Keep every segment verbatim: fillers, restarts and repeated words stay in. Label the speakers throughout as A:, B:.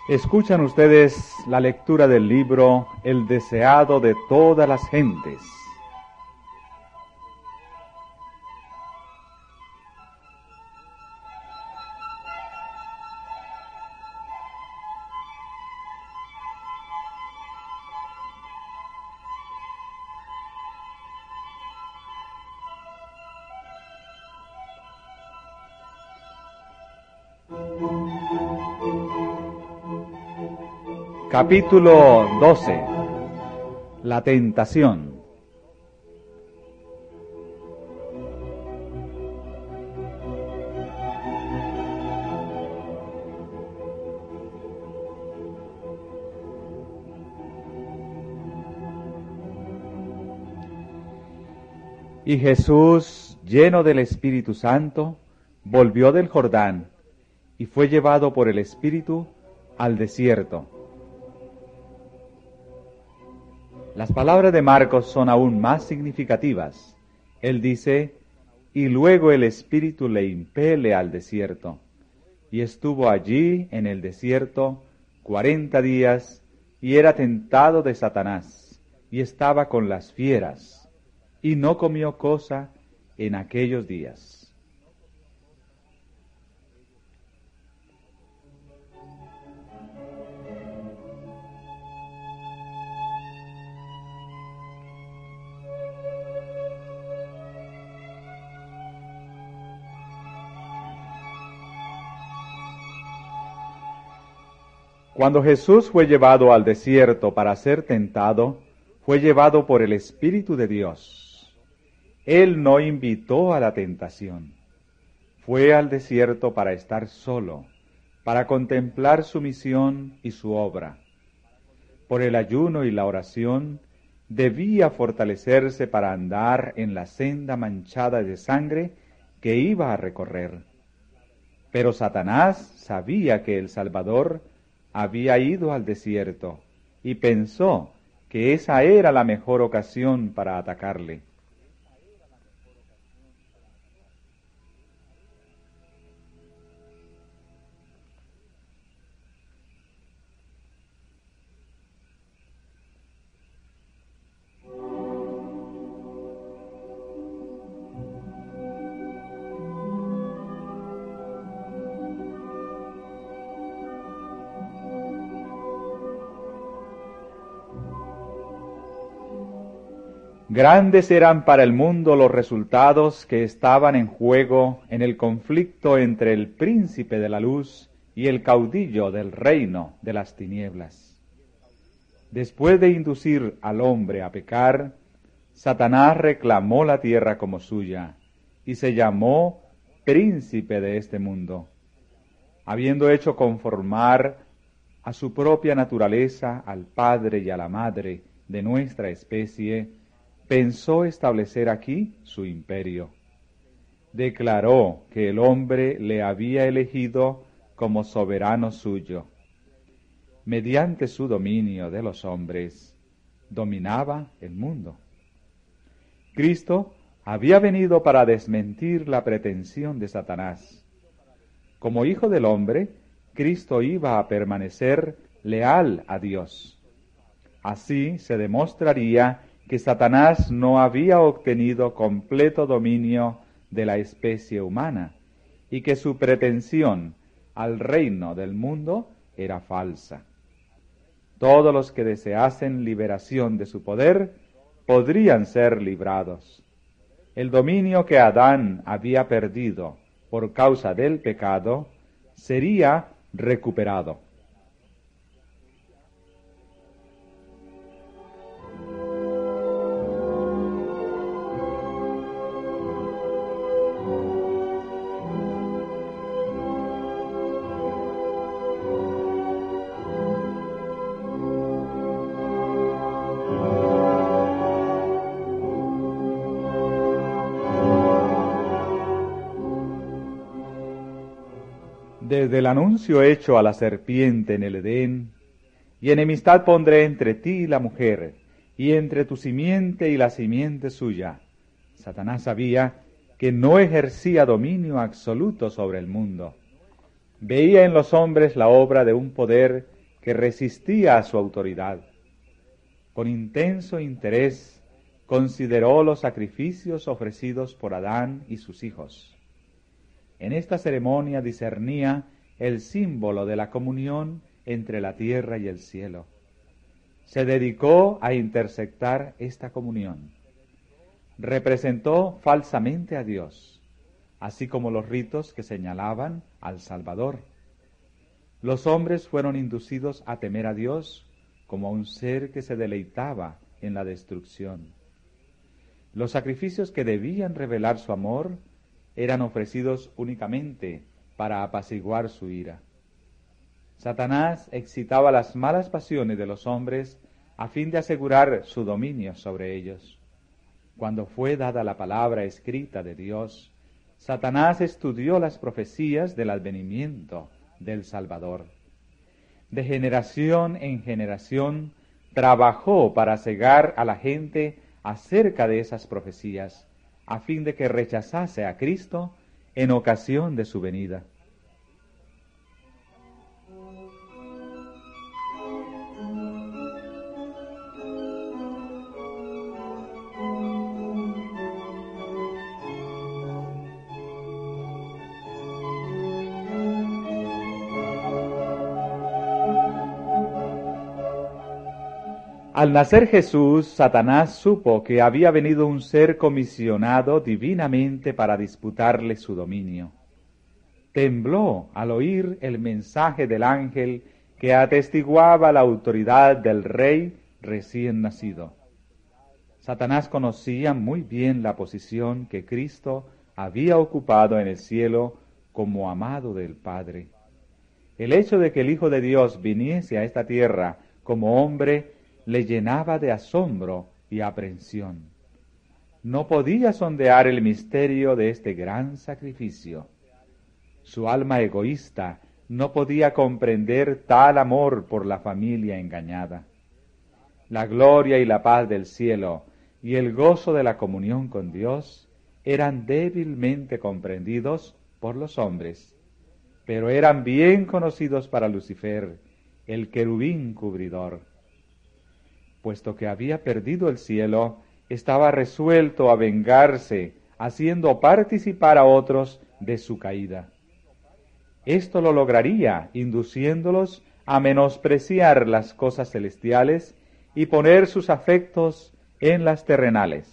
A: Escuchan ustedes la lectura del libro El deseado de todas las gentes. Capítulo doce. La tentación. Y Jesús, lleno del Espíritu Santo, volvió del Jordán y fue llevado por el Espíritu al desierto. Las palabras de Marcos son aún más significativas. Él dice, y luego el Espíritu le impele al desierto, y estuvo allí en el desierto cuarenta días, y era tentado de Satanás, y estaba con las fieras, y no comió cosa en aquellos días. Cuando Jesús fue llevado al desierto para ser tentado, fue llevado por el Espíritu de Dios. Él no invitó a la tentación. Fue al desierto para estar solo, para contemplar su misión y su obra. Por el ayuno y la oración, debía fortalecerse para andar en la senda manchada de sangre que iba a recorrer. Pero Satanás sabía que el Salvador había ido al desierto y pensó que esa era la mejor ocasión para atacarle. Grandes eran para el mundo los resultados que estaban en juego en el conflicto entre el príncipe de la luz y el caudillo del reino de las tinieblas. Después de inducir al hombre a pecar, Satanás reclamó la tierra como suya y se llamó príncipe de este mundo, habiendo hecho conformar a su propia naturaleza al padre y a la madre de nuestra especie. Pensó establecer aquí su imperio. Declaró que el hombre le había elegido como soberano suyo. Mediante su dominio de los hombres, dominaba el mundo. Cristo había venido para desmentir la pretensión de Satanás. Como hijo del hombre, Cristo iba a permanecer leal a Dios. Así se demostraría que Satanás no había obtenido completo dominio de la especie humana y que su pretensión al reino del mundo era falsa. Todos los que deseasen liberación de su poder podrían ser librados. El dominio que Adán había perdido por causa del pecado sería recuperado. Desde el anuncio hecho a la serpiente en el Edén, y enemistad pondré entre ti y la mujer, y entre tu simiente y la simiente suya. Satanás sabía que no ejercía dominio absoluto sobre el mundo. Veía en los hombres la obra de un poder que resistía a su autoridad. Con intenso interés consideró los sacrificios ofrecidos por Adán y sus hijos. En esta ceremonia discernía el símbolo de la comunión entre la tierra y el cielo. Se dedicó a intersectar esta comunión. Representó falsamente a Dios, así como los ritos que señalaban al Salvador. Los hombres fueron inducidos a temer a Dios como a un ser que se deleitaba en la destrucción. Los sacrificios que debían revelar su amor eran ofrecidos únicamente para apaciguar su ira. Satanás excitaba las malas pasiones de los hombres a fin de asegurar su dominio sobre ellos. Cuando fue dada la palabra escrita de Dios, Satanás estudió las profecías del advenimiento del Salvador. De generación en generación trabajó para cegar a la gente acerca de esas profecías, a fin de que rechazase a Cristo en ocasión de su venida. Al nacer Jesús, Satanás supo que había venido un ser comisionado divinamente para disputarle su dominio. Tembló al oír el mensaje del ángel que atestiguaba la autoridad del rey recién nacido. Satanás conocía muy bien la posición que Cristo había ocupado en el cielo como amado del Padre. El hecho de que el Hijo de Dios viniese a esta tierra como hombre le llenaba de asombro y aprensión. No podía sondear el misterio de este gran sacrificio. Su alma egoísta no podía comprender tal amor por la familia engañada. La gloria y la paz del cielo y el gozo de la comunión con Dios eran débilmente comprendidos por los hombres, pero eran bien conocidos para Lucifer, el querubín cubridor. Puesto que había perdido el cielo, estaba resuelto a vengarse, haciendo participar a otros de su caída. Esto lo lograría induciéndolos a menospreciar las cosas celestiales y poner sus afectos en las terrenales.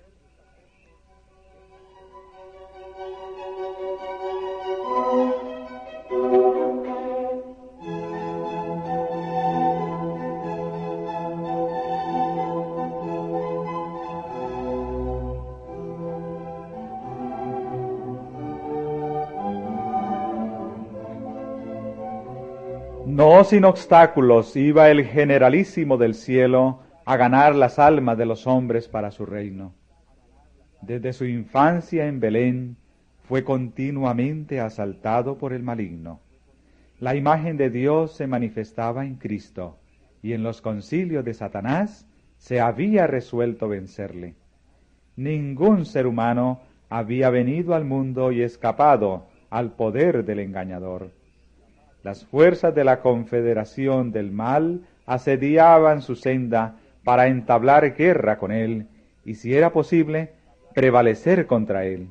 A: No sin obstáculos iba el generalísimo del cielo a ganar las almas de los hombres para su reino. Desde su infancia en Belén fue continuamente asaltado por el maligno. La imagen de Dios se manifestaba en Cristo, y en los concilios de Satanás se había resuelto vencerle. Ningún ser humano había venido al mundo y escapado al poder del engañador. Las fuerzas de la confederación del mal asediaban su senda para entablar guerra con él y, si era posible, prevalecer contra él.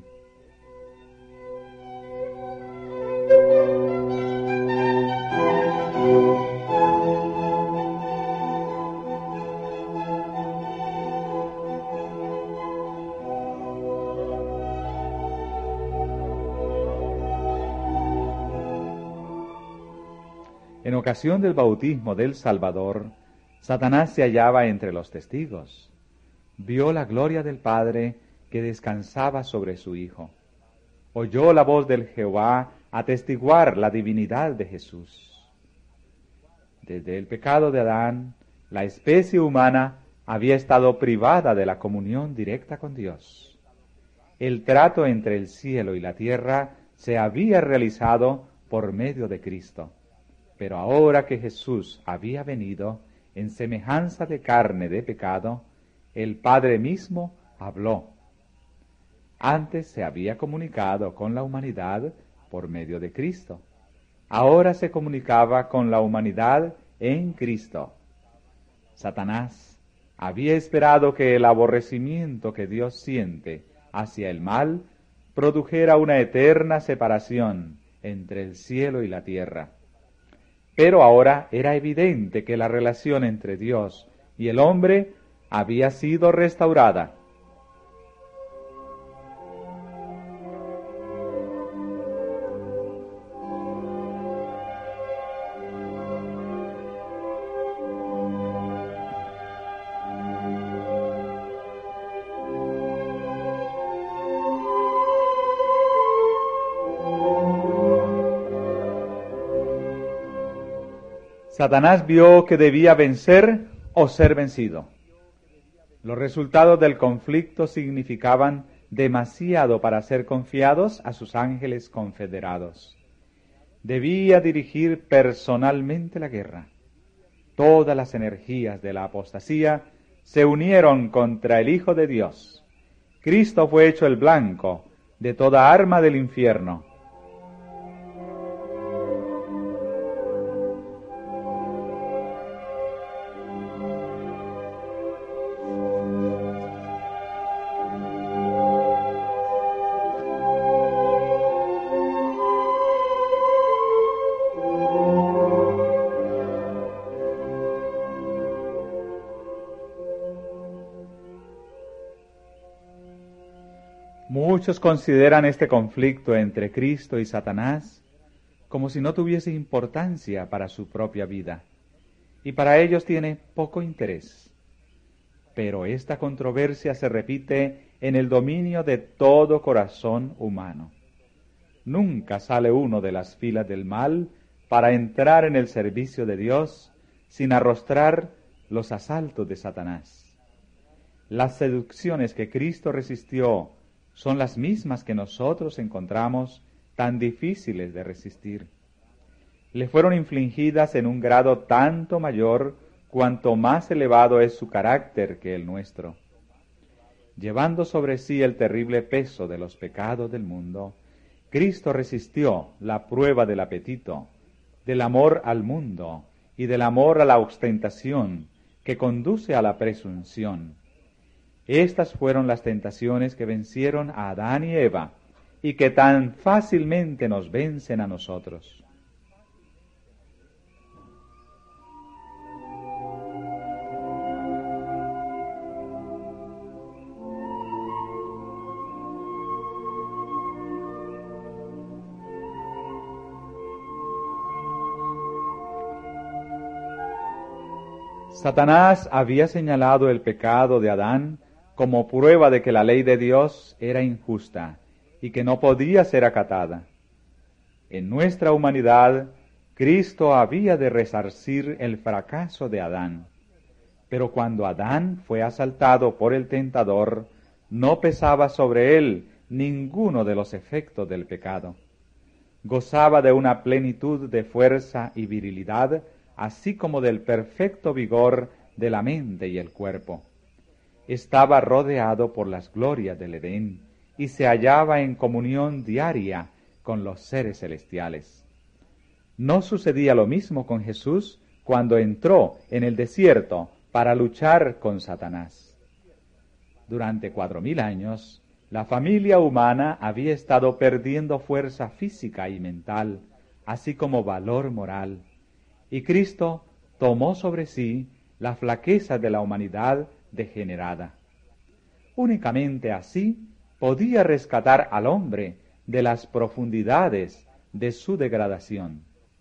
A: En ocasión del bautismo del Salvador, Satanás se hallaba entre los testigos. Vio la gloria del Padre que descansaba sobre su Hijo. Oyó la voz del Jehová atestiguar la divinidad de Jesús. Desde el pecado de Adán, la especie humana había estado privada de la comunión directa con Dios. El trato entre el cielo y la tierra se había realizado por medio de Cristo. Pero ahora que Jesús había venido en semejanza de carne de pecado, el Padre mismo habló. Antes se había comunicado con la humanidad por medio de Cristo. Ahora se comunicaba con la humanidad en Cristo. Satanás había esperado que el aborrecimiento que Dios siente hacia el mal produjera una eterna separación entre el cielo y la tierra. Pero ahora era evidente que la relación entre Dios y el hombre había sido restaurada. Satanás vio que debía vencer o ser vencido. Los resultados del conflicto significaban demasiado para ser confiados a sus ángeles confederados. Debía dirigir personalmente la guerra. Todas las energías de la apostasía se unieron contra el Hijo de Dios. Cristo fue hecho el blanco de toda arma del infierno. Muchos consideran este conflicto entre Cristo y Satanás como si no tuviese importancia para su propia vida, y para ellos tiene poco interés. Pero esta controversia se repite en el dominio de todo corazón humano. Nunca sale uno de las filas del mal para entrar en el servicio de Dios sin arrostrar los asaltos de Satanás. Las seducciones que Cristo resistió son las mismas que nosotros encontramos tan difíciles de resistir. Le fueron infligidas en un grado tanto mayor cuanto más elevado es su carácter que el nuestro. Llevando sobre sí el terrible peso de los pecados del mundo, Cristo resistió la prueba del apetito, del amor al mundo y del amor a la ostentación que conduce a la presunción. Estas fueron las tentaciones que vencieron a Adán y Eva y que tan fácilmente nos vencen a nosotros. Satanás había señalado el pecado de Adán como prueba de que la ley de Dios era injusta y que no podía ser acatada. En nuestra humanidad, Cristo había de resarcir el fracaso de Adán. Pero cuando Adán fue asaltado por el tentador, no pesaba sobre él ninguno de los efectos del pecado. Gozaba de una plenitud de fuerza y virilidad, así como del perfecto vigor de la mente y el cuerpo. Estaba rodeado por las glorias del Edén y se hallaba en comunión diaria con los seres celestiales. ¿No sucedía lo mismo con Jesús cuando entró en el desierto para luchar con Satanás? Durante cuatro mil años, la familia humana había estado perdiendo fuerza física y mental, así como valor moral, y Cristo tomó sobre sí la flaqueza de la humanidad degenerada. Únicamente así podía rescatar al hombre de las profundidades de su degradación.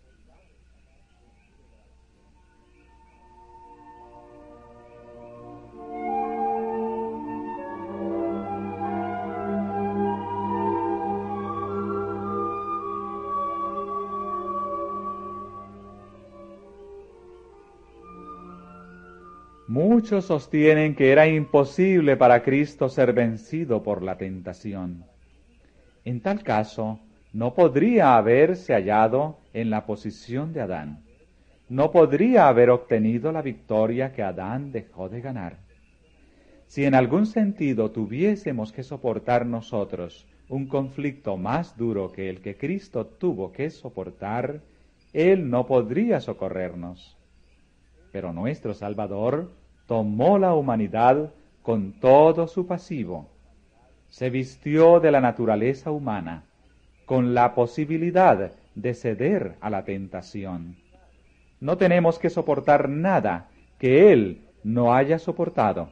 A: Muchos sostienen que era imposible para Cristo ser vencido por la tentación. En tal caso, no podría haberse hallado en la posición de Adán. No podría haber obtenido la victoria que Adán dejó de ganar. Si en algún sentido tuviésemos que soportar nosotros un conflicto más duro que el que Cristo tuvo que soportar, Él no podría socorrernos. Pero nuestro Salvador tomó la humanidad con todo su pasivo. Se vistió de la naturaleza humana, con la posibilidad de ceder a la tentación. No tenemos que soportar nada que Él no haya soportado.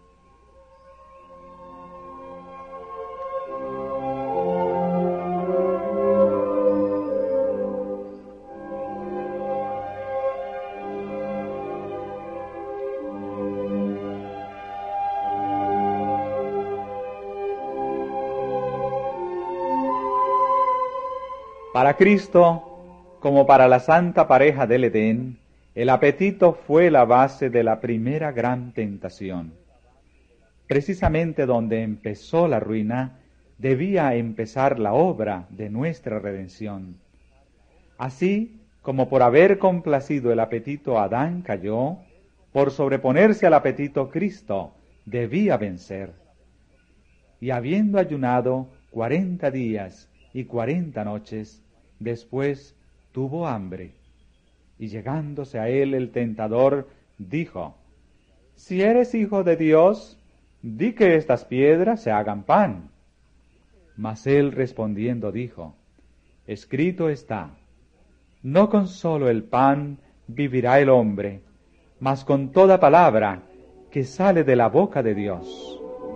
A: Para Cristo, como para la santa pareja del Edén, el apetito fue la base de la primera gran tentación. Precisamente donde empezó la ruina, debía empezar la obra de nuestra redención. Así como por haber complacido el apetito Adán cayó, por sobreponerse al apetito Cristo debía vencer. Y habiendo ayunado cuarenta días y cuarenta noches, después tuvo hambre, y llegándose a él el tentador, dijo: Si eres hijo de Dios, di que estas piedras se hagan pan. Mas él respondiendo dijo: Escrito está, no con solo el pan vivirá el hombre, mas con toda palabra que sale de la boca de Dios.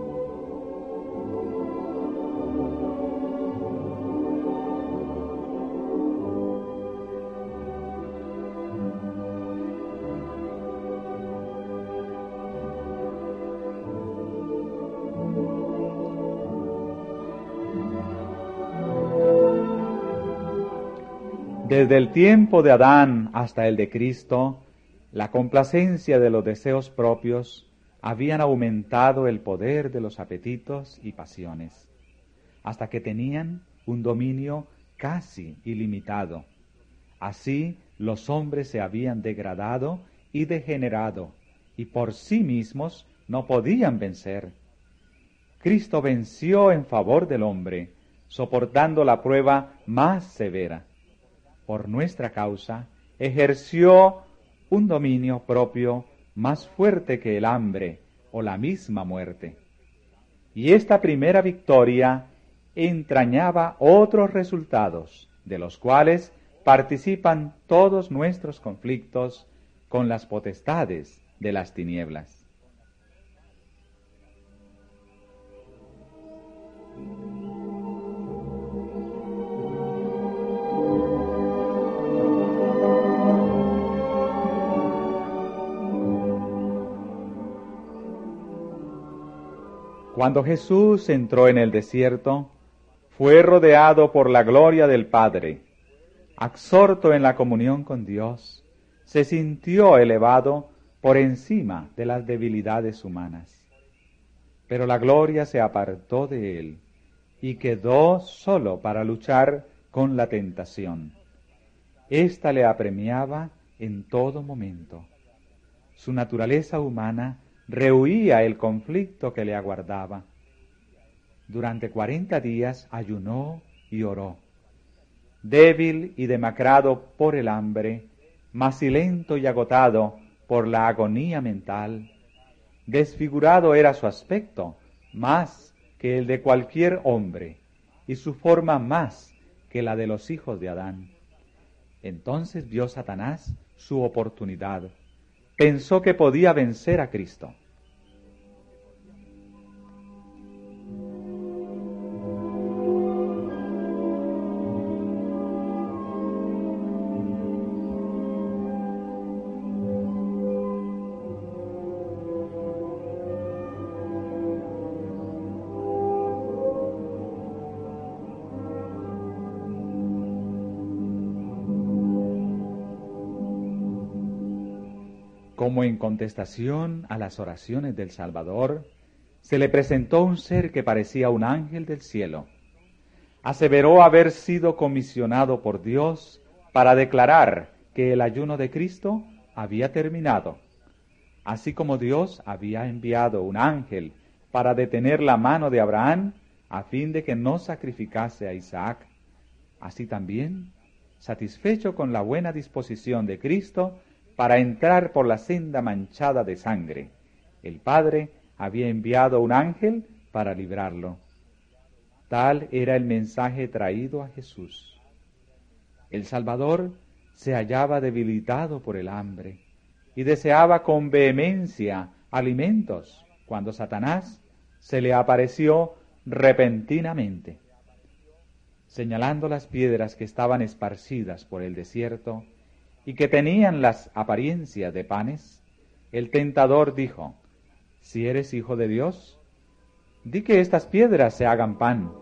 A: Desde el tiempo de Adán hasta el de Cristo, la complacencia de los deseos propios habían aumentado el poder de los apetitos y pasiones, hasta que tenían un dominio casi ilimitado. Así los hombres se habían degradado y degenerado, y por sí mismos no podían vencer. Cristo venció en favor del hombre, soportando la prueba más severa. Por nuestra causa, ejerció un dominio propio más fuerte que el hambre o la misma muerte. Y esta primera victoria entrañaba otros resultados, de los cuales participan todos nuestros conflictos con las potestades de las tinieblas. Cuando Jesús entró en el desierto, fue rodeado por la gloria del Padre. Absorto en la comunión con Dios, se sintió elevado por encima de las debilidades humanas. Pero la gloria se apartó de él y quedó solo para luchar con la tentación. Esta le apremiaba en todo momento. Su naturaleza humana rehuía el conflicto que le aguardaba. Durante cuarenta días ayunó y oró. Débil y demacrado por el hambre, macilento y agotado por la agonía mental, desfigurado era su aspecto más que el de cualquier hombre, y su forma más que la de los hijos de Adán. Entonces vio Satanás su oportunidad. Pensó que podía vencer a Cristo. Como en contestación a las oraciones del Salvador, se le presentó un ser que parecía un ángel del cielo. Aseveró haber sido comisionado por Dios para declarar que el ayuno de Cristo había terminado. Así como Dios había enviado un ángel para detener la mano de Abraham a fin de que no sacrificase a Isaac, así también, satisfecho con la buena disposición de Cristo, para entrar por la senda manchada de sangre. El Padre había enviado un ángel para librarlo. Tal era el mensaje traído a Jesús. El Salvador se hallaba debilitado por el hambre y deseaba con vehemencia alimentos cuando Satanás se le apareció repentinamente. Señalando las piedras que estaban esparcidas por el desierto y que tenían las apariencias de panes, el tentador dijo: «Si eres hijo de Dios, di que estas piedras se hagan pan».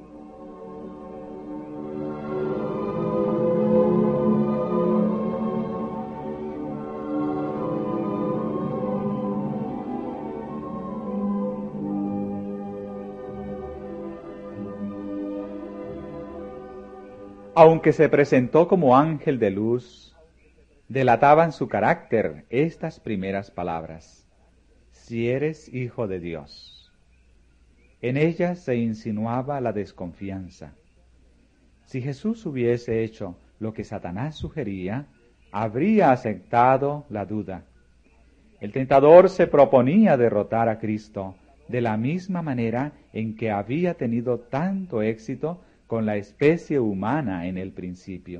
A: Aunque se presentó como ángel de luz, delataban su carácter estas primeras palabras: «Si eres hijo de Dios». En ellas se insinuaba la desconfianza. Si Jesús hubiese hecho lo que Satanás sugería, habría aceptado la duda. El tentador se proponía derrotar a Cristo de la misma manera en que había tenido tanto éxito con la especie humana en el principio.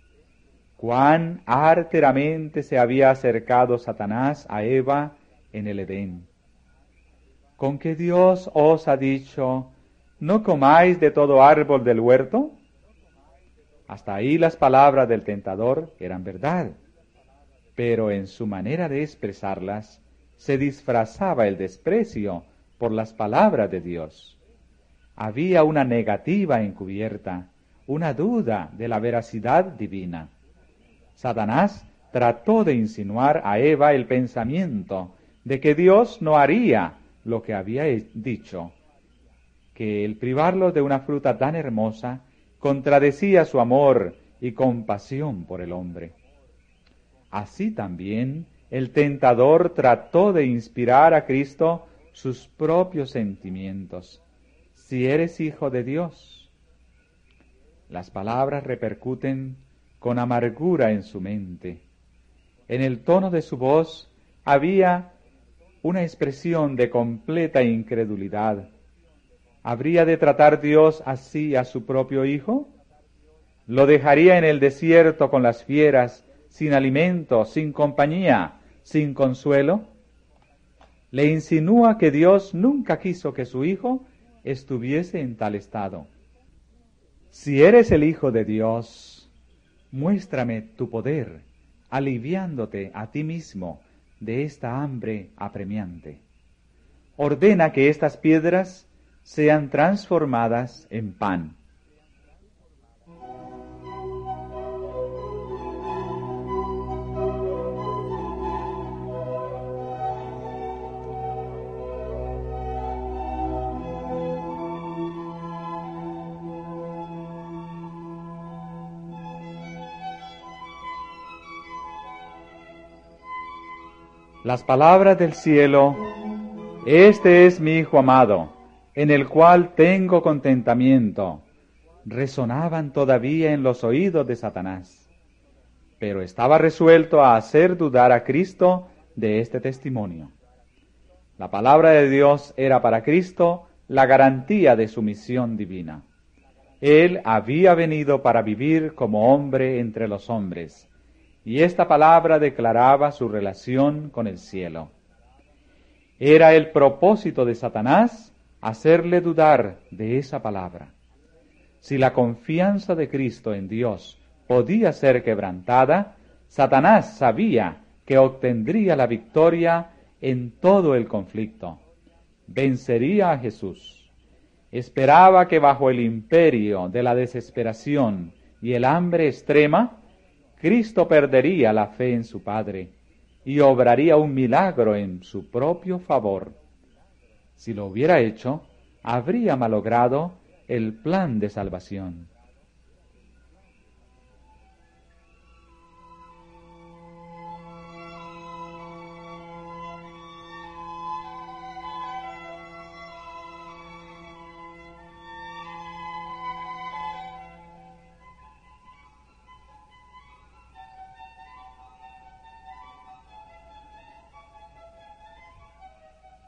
A: Cuán arteramente se había acercado Satanás a Eva en el Edén. ¿Con que Dios os ha dicho, no comáis de todo árbol del huerto? Hasta ahí las palabras del tentador eran verdad, pero en su manera de expresarlas se disfrazaba el desprecio por las palabras de Dios. Había una negativa encubierta, una duda de la veracidad divina. Satanás trató de insinuar a Eva el pensamiento de que Dios no haría lo que había dicho, que el privarlo de una fruta tan hermosa contradecía su amor y compasión por el hombre. Así también el tentador trató de inspirar a Cristo sus propios sentimientos. Si eres hijo de Dios. Las palabras repercuten con amargura en su mente. En el tono de su voz había una expresión de completa incredulidad. ¿Habría de tratar Dios así a su propio hijo? ¿Lo dejaría en el desierto con las fieras, sin alimento, sin compañía, sin consuelo? Le insinúa que Dios nunca quiso que su hijo estuviese en tal estado. Si eres el Hijo de Dios, muéstrame tu poder, aliviándote a ti mismo de esta hambre apremiante. Ordena que estas piedras sean transformadas en pan. Las palabras del cielo: «Este es mi Hijo amado, en el cual tengo contentamiento», resonaban todavía en los oídos de Satanás. Pero estaba resuelto a hacer dudar a Cristo de este testimonio. La palabra de Dios era para Cristo la garantía de su misión divina. Él había venido para vivir como hombre entre los hombres, y esta palabra declaraba su relación con el cielo. Era el propósito de Satanás hacerle dudar de esa palabra. Si la confianza de Cristo en Dios podía ser quebrantada, Satanás sabía que obtendría la victoria en todo el conflicto. Vencería a Jesús. Esperaba que bajo el imperio de la desesperación y el hambre extrema, Cristo perdería la fe en su Padre y obraría un milagro en su propio favor. Si lo hubiera hecho, habría malogrado el plan de salvación.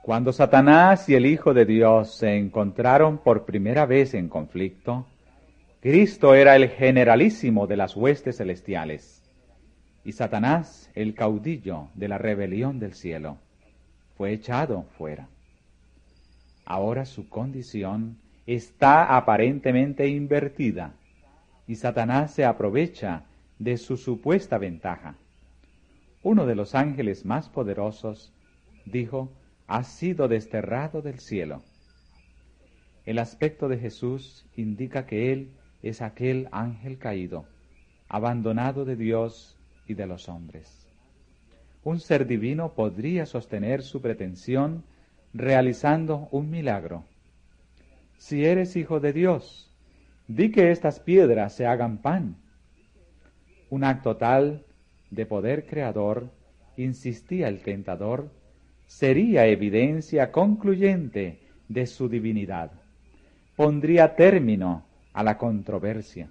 A: Cuando Satanás y el Hijo de Dios se encontraron por primera vez en conflicto, Cristo era el generalísimo de las huestes celestiales y Satanás el caudillo de la rebelión del cielo. Fue echado fuera. Ahora su condición está aparentemente invertida y Satanás se aprovecha de su supuesta ventaja. Uno de los ángeles más poderosos dijo: ha sido desterrado del cielo. El aspecto de Jesús indica que Él es aquel ángel caído, abandonado de Dios y de los hombres. Un ser divino podría sostener su pretensión realizando un milagro. Si eres hijo de Dios, di que estas piedras se hagan pan. Un acto tal de poder creador, insistía el tentador, sería evidencia concluyente de su divinidad. Pondría término a la controversia.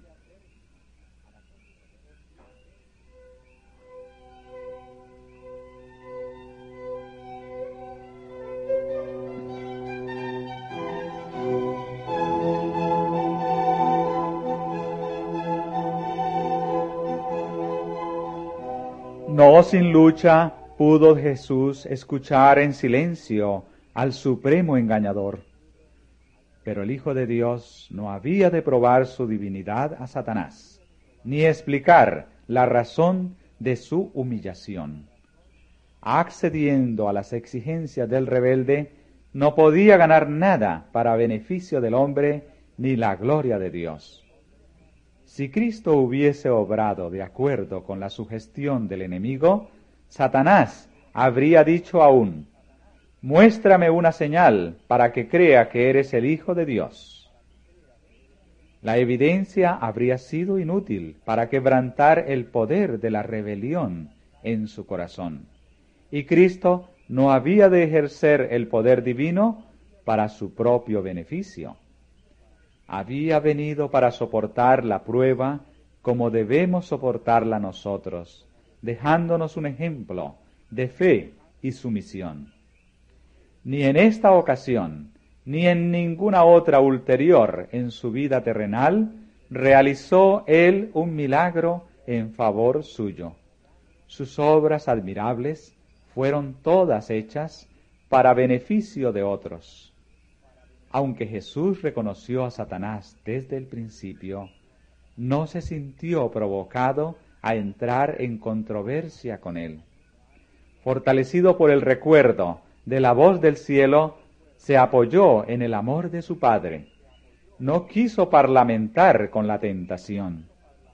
A: No sin lucha pudo Jesús escuchar en silencio al supremo engañador. Pero el Hijo de Dios no había de probar su divinidad a Satanás, ni explicar la razón de su humillación. Accediendo a las exigencias del rebelde, no podía ganar nada para beneficio del hombre ni la gloria de Dios. Si Cristo hubiese obrado de acuerdo con la sugestión del enemigo, Satanás habría dicho aún: muéstrame una señal para que crea que eres el Hijo de Dios. La evidencia habría sido inútil para quebrantar el poder de la rebelión en su corazón, y Cristo no había de ejercer el poder divino para su propio beneficio. Había venido para soportar la prueba como debemos soportarla nosotros, dejándonos un ejemplo de fe y sumisión. Ni en esta ocasión, ni en ninguna otra ulterior en su vida terrenal, realizó él un milagro en favor suyo. Sus obras admirables fueron todas hechas para beneficio de otros. Aunque Jesús reconoció a Satanás desde el principio, no se sintió provocado a entrar en controversia con él. Fortalecido por el recuerdo de la voz del cielo, se apoyó en el amor de su Padre. No quiso parlamentar con la tentación.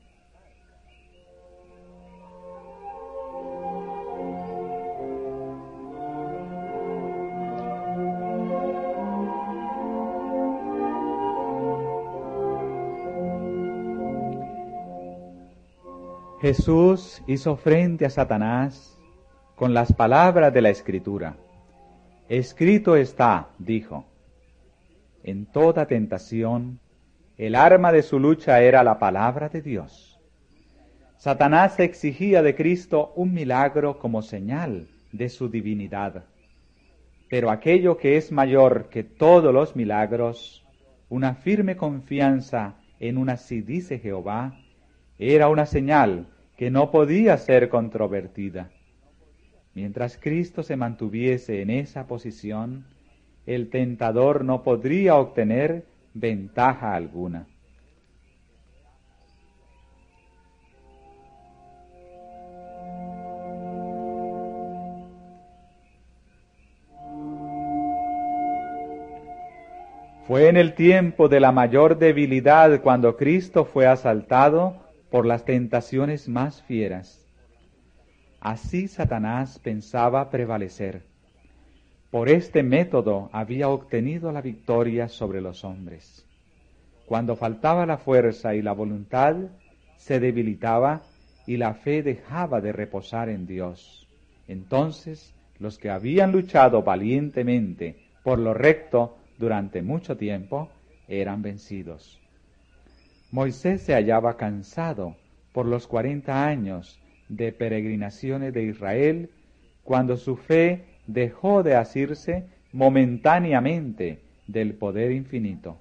A: Jesús hizo frente a Satanás con las palabras de la Escritura. Escrito está, dijo. En toda tentación, el arma de su lucha era la palabra de Dios. Satanás exigía de Cristo un milagro como señal de su divinidad. Pero aquello que es mayor que todos los milagros, una firme confianza en un así dice Jehová, era una señal que no podía ser controvertida. Mientras Cristo se mantuviese en esa posición, el tentador no podría obtener ventaja alguna. Fue en el tiempo de la mayor debilidad cuando Cristo fue asaltado por las tentaciones más fieras. Así Satanás pensaba prevalecer. Por este método había obtenido la victoria sobre los hombres. Cuando faltaba la fuerza y la voluntad, se debilitaba y la fe dejaba de reposar en Dios. Entonces, los que habían luchado valientemente por lo recto durante mucho tiempo, eran vencidos. Moisés se hallaba cansado por los cuarenta años de peregrinaciones de Israel, cuando su fe dejó de asirse momentáneamente del poder infinito.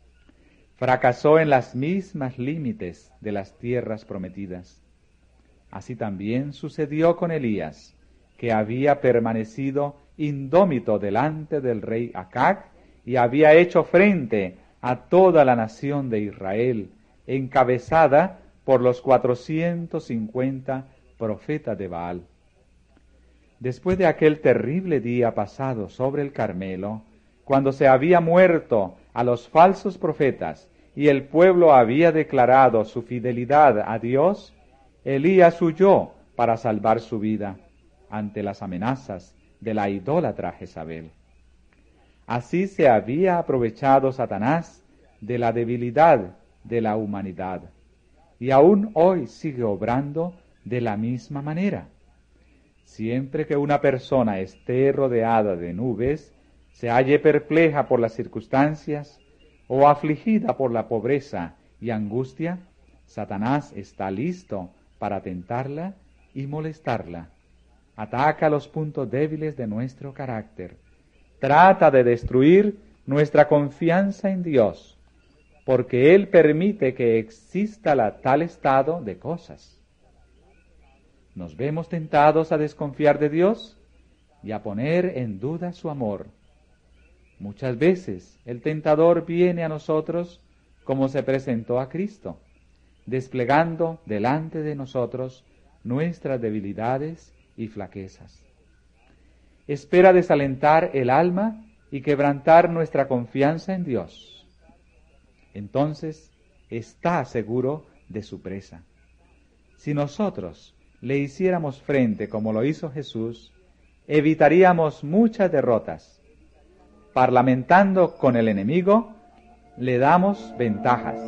A: Fracasó en las mismas límites de las tierras prometidas. Así también sucedió con Elías, que había permanecido indómito delante del rey Acab y había hecho frente a toda la nación de Israel, encabezada por los cuatrocientos cincuenta profetas de Baal. Después de aquel terrible día pasado sobre el Carmelo, cuando se había muerto a los falsos profetas y el pueblo había declarado su fidelidad a Dios, Elías huyó para salvar su vida ante las amenazas de la idólatra Jezabel. Así se había aprovechado Satanás de la debilidad de la humanidad, y aún hoy sigue obrando de la misma manera. Siempre que una persona esté rodeada de nubes, se halle perpleja por las circunstancias o afligida por la pobreza y angustia, Satanás está listo para tentarla y molestarla. Ataca los puntos débiles de nuestro carácter. Trata de destruir nuestra confianza en Dios, porque Él permite que exista la, tal estado de cosas. Nos vemos tentados a desconfiar de Dios y a poner en duda su amor. Muchas veces el tentador viene a nosotros como se presentó a Cristo, desplegando delante de nosotros nuestras debilidades y flaquezas. Espera desalentar el alma y quebrantar nuestra confianza en Dios. Entonces está seguro de su presa. Si nosotros le hiciéramos frente como lo hizo Jesús, evitaríamos muchas derrotas. Parlamentando con el enemigo, le damos ventajas.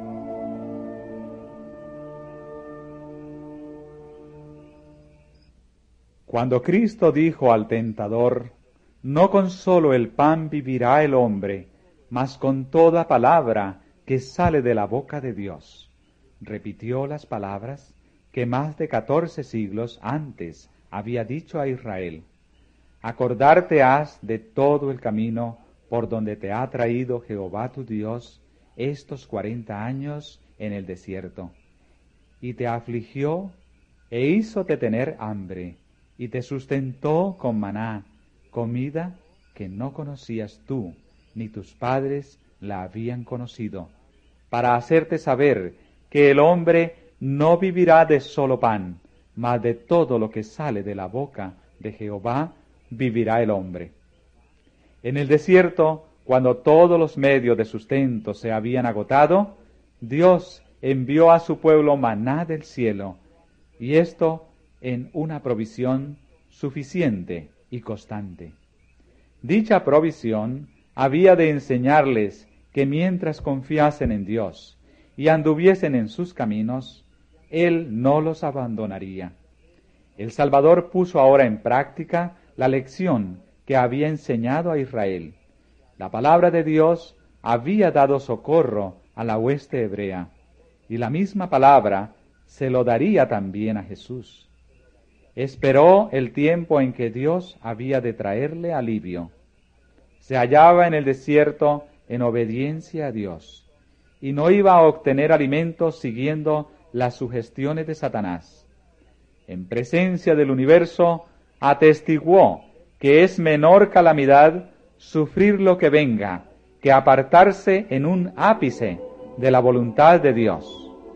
A: Cuando Cristo dijo al tentador, no con solo el pan vivirá el hombre, mas con toda palabra que sale de la boca de Dios, repitió las palabras que más de catorce siglos antes había dicho a Israel. Acordarte has de todo el camino por donde te ha traído Jehová tu Dios estos cuarenta años en el desierto, y te afligió e hízote tener hambre, y te sustentó con maná, comida que no conocías tú, ni tus padres la habían conocido, para hacerte saber que el hombre no vivirá de solo pan, mas de todo lo que sale de la boca de Jehová vivirá el hombre. En el desierto, cuando todos los medios de sustento se habían agotado, Dios envió a su pueblo maná del cielo, y esto en una provisión suficiente y constante. Dicha provisión había de enseñarles que mientras confiasen en Dios y anduviesen en sus caminos, Él no los abandonaría. El Salvador puso ahora en práctica la lección que había enseñado a Israel. La palabra de Dios había dado socorro a la hueste hebrea, y la misma palabra se lo daría también a Jesús. Esperó el tiempo en que Dios había de traerle alivio. Se hallaba en el desierto en obediencia a Dios, y no iba a obtener alimento siguiendo las sugestiones de Satanás. En presencia del universo, atestiguó que es menor calamidad sufrir lo que venga que apartarse en un ápice de la voluntad de Dios.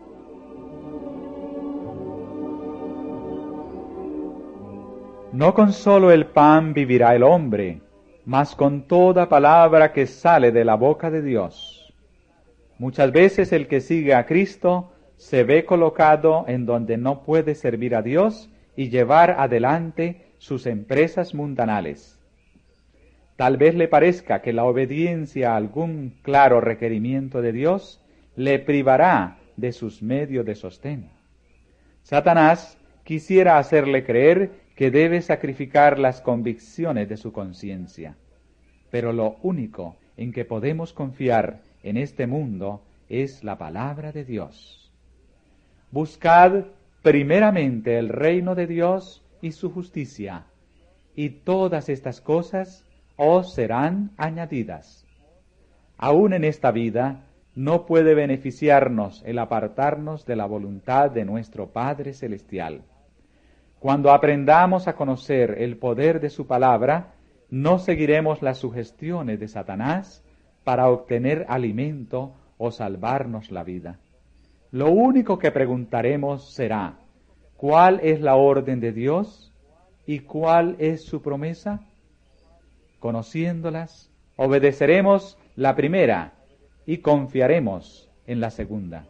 A: No con solo el pan vivirá el hombre, mas con toda palabra que sale de la boca de Dios. Muchas veces el que sigue a Cristo se ve colocado en donde no puede servir a Dios y llevar adelante sus empresas mundanales. Tal vez le parezca que la obediencia a algún claro requerimiento de Dios le privará de sus medios de sostén. Satanás quisiera hacerle creer que debe sacrificar las convicciones de su conciencia. Pero lo único en que podemos confiar en este mundo es la palabra de Dios. Buscad primeramente el reino de Dios y su justicia, y todas estas cosas os serán añadidas. Aún en esta vida no puede beneficiarnos el apartarnos de la voluntad de nuestro Padre Celestial. Cuando aprendamos a conocer el poder de su palabra, no seguiremos las sugestiones de Satanás para obtener alimento o salvarnos la vida. Lo único que preguntaremos será, ¿cuál es la orden de Dios y cuál es su promesa? Conociéndolas, obedeceremos la primera y confiaremos en la segunda.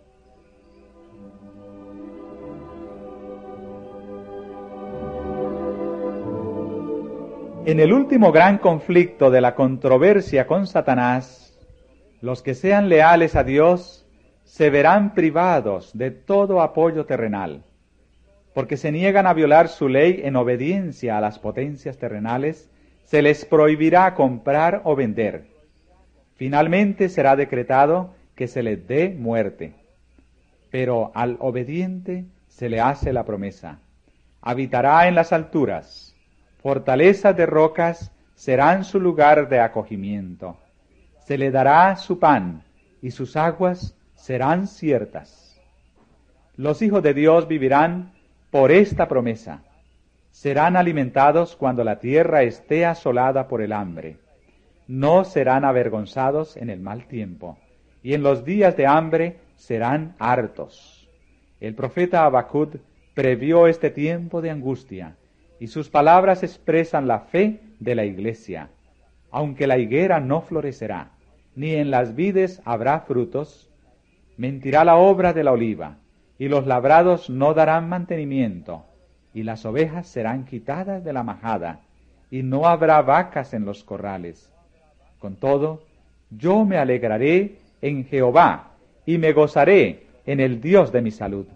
A: En el último gran conflicto de la controversia con Satanás, los que sean leales a Dios se verán privados de todo apoyo terrenal, porque se niegan a violar su ley en obediencia a las potencias terrenales, se les prohibirá comprar o vender. Finalmente será decretado que se les dé muerte. Pero al obediente se le hace la promesa: habitará en las alturas, fortalezas de rocas serán su lugar de acogimiento. Se le dará su pan y sus aguas serán ciertas. Los hijos de Dios vivirán por esta promesa. Serán alimentados cuando la tierra esté asolada por el hambre. No serán avergonzados en el mal tiempo, y en los días de hambre serán hartos. El profeta Habacuc previó este tiempo de angustia, y sus palabras expresan la fe de la Iglesia. Aunque la higuera no florecerá, ni en las vides habrá frutos, mentirá la obra de la oliva, y los labrados no darán mantenimiento, y las ovejas serán quitadas de la majada, y no habrá vacas en los corrales. Con todo, yo me alegraré en Jehová, y me gozaré en el Dios de mi salud.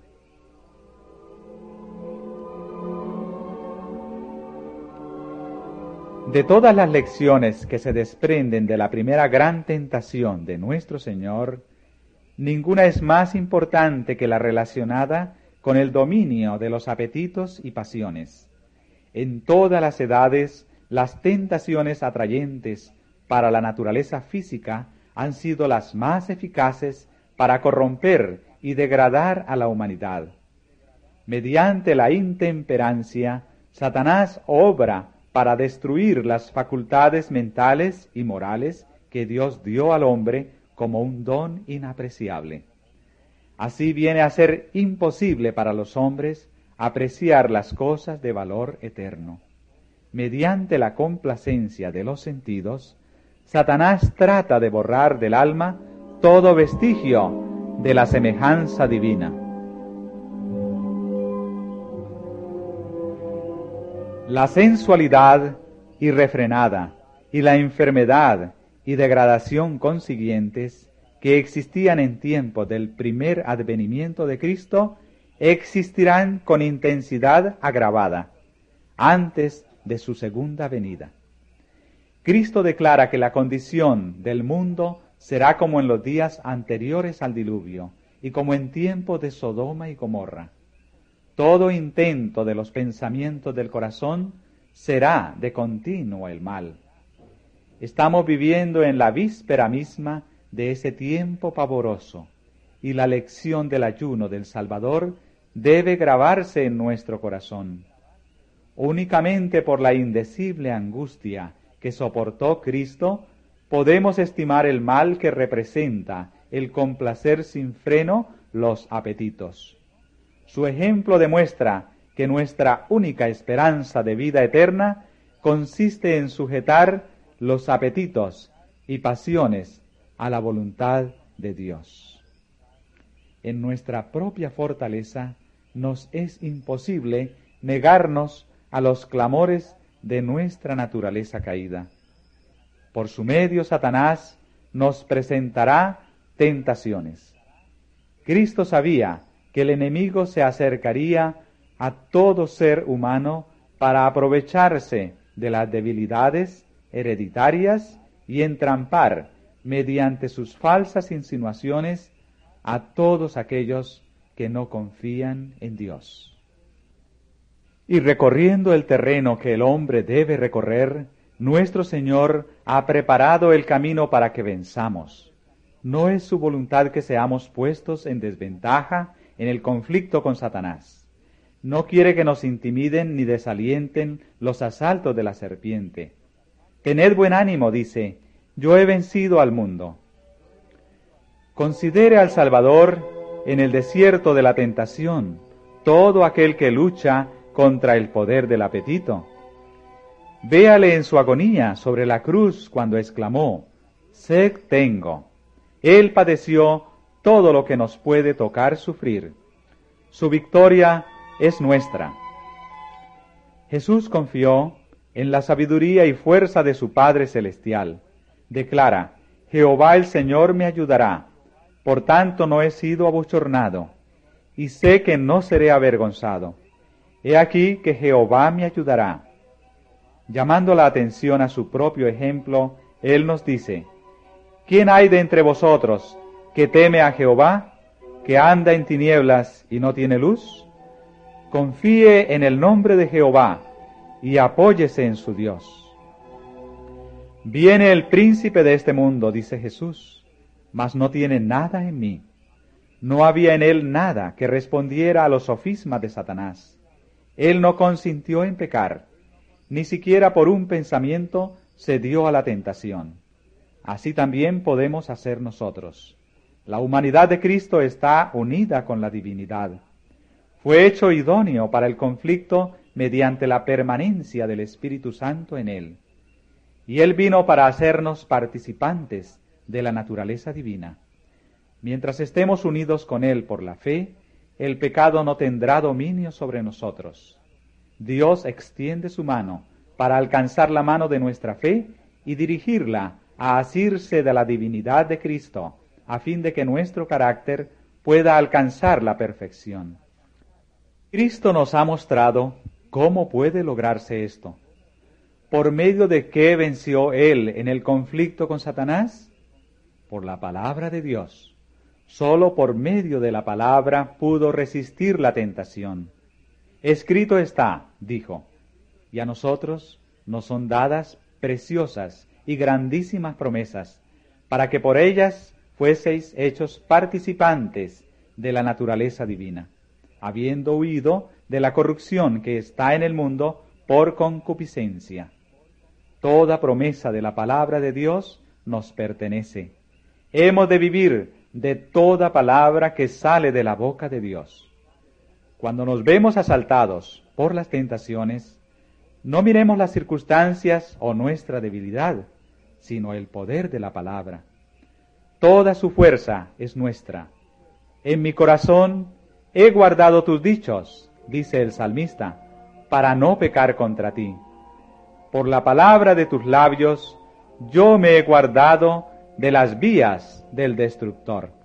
A: De todas las lecciones que se desprenden de la primera gran tentación de nuestro Señor, ninguna es más importante que la relacionada con el dominio de los apetitos y pasiones. En todas las edades, las tentaciones atrayentes para la naturaleza física han sido las más eficaces para corromper y degradar a la humanidad. Mediante la intemperancia, Satanás obra para destruir las facultades mentales y morales que Dios dio al hombre como un don inapreciable. Así viene a ser imposible para los hombres apreciar las cosas de valor eterno. Mediante la complacencia de los sentidos, Satanás trata de borrar del alma todo vestigio de la semejanza divina. La sensualidad irrefrenada y la enfermedad y degradación consiguientes que existían en tiempo del primer advenimiento de Cristo existirán con intensidad agravada antes de su segunda venida. Cristo declara que la condición del mundo será como en los días anteriores al diluvio y como en tiempo de Sodoma y Gomorra. Todo intento de los pensamientos del corazón será de continuo el mal. Estamos viviendo en la víspera misma de ese tiempo pavoroso, y la lección del ayuno del Salvador debe grabarse en nuestro corazón. Únicamente por la indecible angustia que soportó Cristo, podemos estimar el mal que representa el complacer sin freno los apetitos. Su ejemplo demuestra que nuestra única esperanza de vida eterna consiste en sujetar los apetitos y pasiones a la voluntad de Dios. En nuestra propia fortaleza nos es imposible negarnos a los clamores de nuestra naturaleza caída. Por su medio, Satanás nos presentará tentaciones. Cristo sabía que el enemigo se acercaría a todo ser humano para aprovecharse de las debilidades hereditarias y entrampar mediante sus falsas insinuaciones a todos aquellos que no confían en Dios. Y recorriendo el terreno que el hombre debe recorrer, Nuestro Señor ha preparado el camino para que venzamos. No es su voluntad que seamos puestos en desventaja en el conflicto con Satanás. No quiere que nos intimiden ni desalienten los asaltos de la serpiente. Tened buen ánimo, dice, yo he vencido al mundo. Considere al Salvador en el desierto de la tentación, todo aquel que lucha contra el poder del apetito. Véale en su agonía sobre la cruz cuando exclamó, sed tengo. Él padeció todo lo que nos puede tocar sufrir. Su victoria es nuestra. Jesús confió en la sabiduría y fuerza de su Padre Celestial. Declara, Jehová el Señor me ayudará, por tanto no he sido abochornado, y sé que no seré avergonzado. He aquí que Jehová me ayudará. Llamando la atención a su propio ejemplo, Él nos dice, ¿quién hay de entre vosotros que teme a Jehová, que anda en tinieblas y no tiene luz? Confíe en el nombre de Jehová y apóyese en su Dios. Viene el príncipe de este mundo, dice Jesús, mas no tiene nada en mí. No había en él nada que respondiera a los sofismas de Satanás. Él no consintió en pecar, ni siquiera por un pensamiento se dio a la tentación. Así también podemos hacer nosotros. La humanidad de Cristo está unida con la divinidad. Fue hecho idóneo para el conflicto mediante la permanencia del Espíritu Santo en él. Y él vino para hacernos participantes de la naturaleza divina. Mientras estemos unidos con él por la fe, el pecado no tendrá dominio sobre nosotros. Dios extiende su mano para alcanzar la mano de nuestra fe y dirigirla a asirse de la divinidad de Cristo, a fin de que nuestro carácter pueda alcanzar la perfección. Cristo nos ha mostrado cómo puede lograrse esto. ¿Por medio de qué venció Él en el conflicto con Satanás? Por la palabra de Dios. Solo por medio de la palabra pudo resistir la tentación. Escrito está, dijo, y a nosotros nos son dadas preciosas y grandísimas promesas, para que por ellas fueseis hechos participantes de la naturaleza divina, habiendo huido de la corrupción que está en el mundo por concupiscencia. Toda promesa de la palabra de Dios nos pertenece. Hemos de vivir de toda palabra que sale de la boca de Dios. Cuando nos vemos asaltados por las tentaciones, no miremos las circunstancias o nuestra debilidad, sino el poder de la palabra. Toda su fuerza es nuestra. En mi corazón he guardado tus dichos, dice el salmista, para no pecar contra ti. Por la palabra de tus labios, yo me he guardado de las vías del destructor.